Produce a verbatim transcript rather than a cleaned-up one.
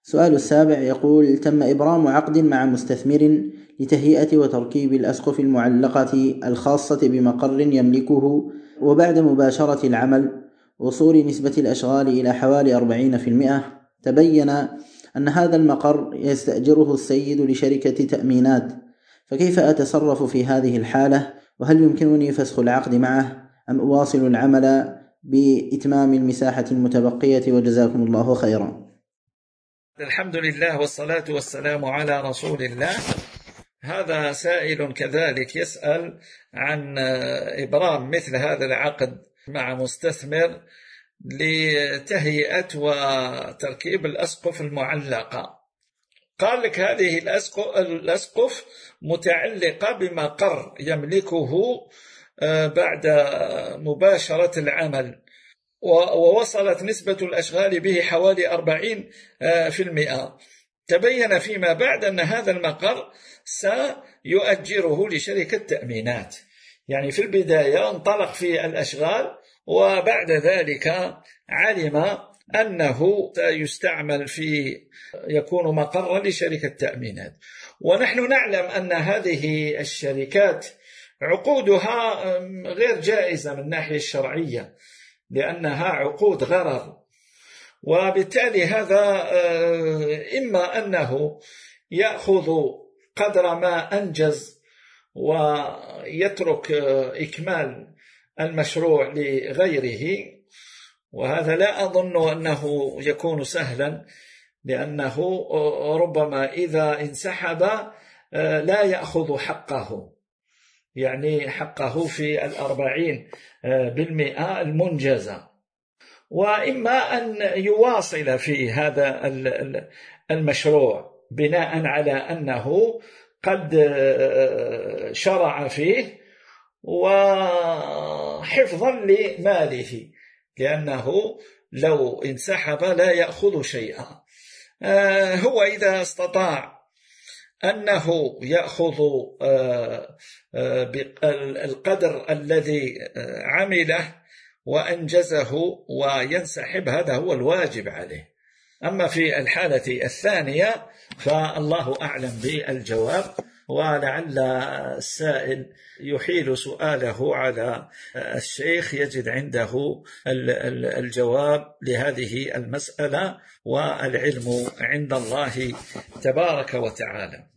السؤال السابع يقول: تم إبرام عقد مع مستثمر لتهيئة وتركيب الأسقف المعلقة الخاصة بمقر يملكه، وبعد مباشرة العمل وصول نسبة الأشغال إلى حوالي أربعين بالمئة تبين أن هذا المقر يستأجره السيد لشركة تأمينات، فكيف أتصرف في هذه الحالة؟ وهل يمكنني فسخ العقد معه أم أواصل العمل بإتمام المساحة المتبقية؟ وجزاكم الله خيرا. الحمد لله والصلاة والسلام على رسول الله. هذا سائل كذلك يسأل عن إبرام مثل هذا العقد مع مستثمر لتهيئة وتركيب الأسقف المعلقة. قال لك هذه الأسقف متعلقة بمقر يملكه بعد مباشرة العمل، ووصلت نسبة الأشغال به حوالي أربعين بالمئة. تبين فيما بعد أن هذا المقر سيؤجره لشركة تأمينات. يعني في البداية انطلق في الأشغال، وبعد ذلك علم أنه سيستعمل في يكون مقرا لشركة تأمينات. ونحن نعلم أن هذه الشركات عقودها غير جائزة من الناحية الشرعية، لأنها عقود غرر، وبالتالي هذا إما أنه يأخذ قدر ما أنجز ويترك إكمال المشروع لغيره، وهذا لا أظن أنه يكون سهلا، لأنه ربما إذا انسحب لا يأخذ حقه، يعني حقه في الأربعين بالمئة المنجزة. وإما أن يواصل في هذا المشروع بناء على أنه قد شرع فيه وحفظا لماله، لأنه لو انسحب لا يأخذ شيئا. هو إذا استطاع أنه يأخذ القدر الذي عمله وأنجزه وينسحب، هذا هو الواجب عليه. أما في الحالة الثانية فالله أعلم بالجواب، ولعل السائل يحيل سؤاله على الشيخ يجد عنده الجواب لهذه المسألة، والعلم عند الله تبارك وتعالى.